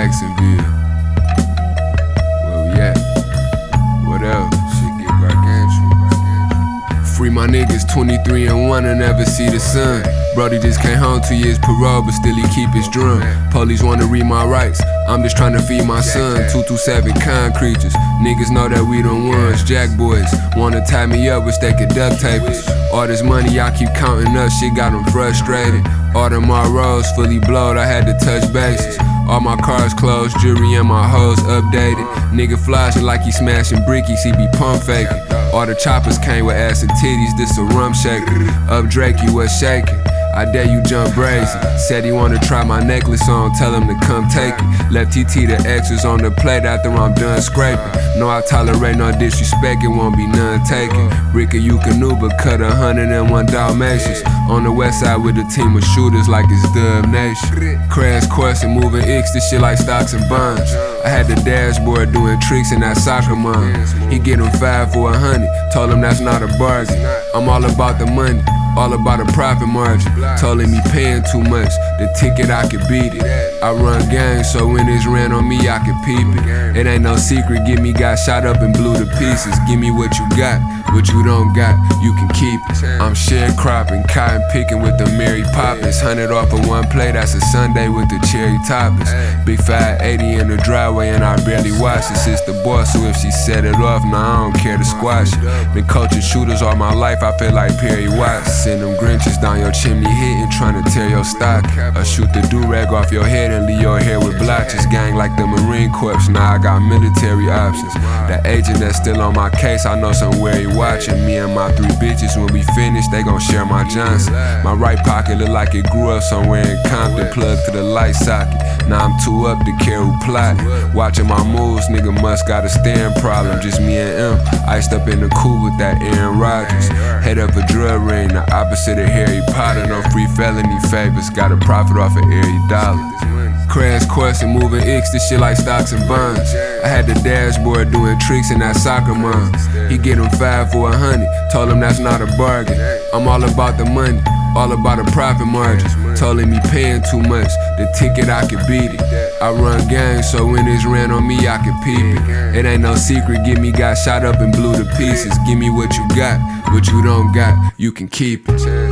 Jacksonville. Where we at? What else? Shit get gargantuan. Free my niggas 23 and 1 and never see the sun. Brody just came home 2 years parole, but still he keep his drum. Police wanna read my rights, I'm just tryna feed my son. 227 kind creatures, niggas know that we the ones. Jack boys wanna tie me up, wish they could duct tape us. All this money I keep counting up, shit got them frustrated. All them ROs fully blowed, I had to touch bases. All my cars closed, jewelry and my hoes updated. Nigga flashing like he smashing brickies, he be pump faking. All the choppers came with ass and titties, this a rum shaker. Up Drake, you was shaking. I dare you jump brazy. Said he wanna try my necklace on, tell him to come take it. Left TT the extras on the plate after I'm done scraping. No, I tolerate no disrespect, it won't be none taken. Ricka, you canoe, but cut 101 Dalmatians. On the west side with a team of shooters like it's Dub Nation. Crash course and moving X, this shit like stocks and bonds. I had the dashboard doing tricks in that soccer mom. He get him 5 for 100, told him that's not a bargain. I'm all about the money, all about a profit margin. Told him he paying too much, the ticket I could beat it. I run gangs, so when it's ran on me I could peep it. It ain't no secret, Gimme got shot up and blew to pieces. Give me what you got, what you don't got, you can keep it. I'm sharecropping, cotton picking with the Mary Poppins. 100 off of one plate, that's a Sunday with the cherry toppings. Big 580 in the driveway and I barely watch it. It's the boss, so if she set it off, nah, I don't care to squash it. Been coaching shooters all my life, I feel like Perry Watts. Send them Grinches down your chimney hitting, trying to tear your stock. Or shoot the do-rag off your head and leave your hair with blotches. Gang like the Marine Corps, now I got military options. The agent that's still on my case, I know somewhere he watching. Me and my 3 bitches, when we finish, they gon' share my Johnson. My right pocket look like it grew up somewhere in Compton, plugged to the light socket. Now I'm too up to care who plotting. Watching my moves, nigga must got a staring problem. Just me and M, iced up in the coupe with that Aaron Rodgers. Head up a drug ring, the opposite of Harry Potter. No free felony favors, gotta profit off of every dollar. Crash course and moving X, this shit like stocks and bonds. I had the dashboard doing tricks in that soccer mom. He get him 5 for 100, told him that's not a bargain. I'm all about the money, all about a profit margin. Told him he paying too much, the ticket I could beat it. I run gangs, so when it's ran on me I could peep it. It ain't no secret, Gimme got shot up and blew to pieces. Give me what you got, what you don't got, you can keep it.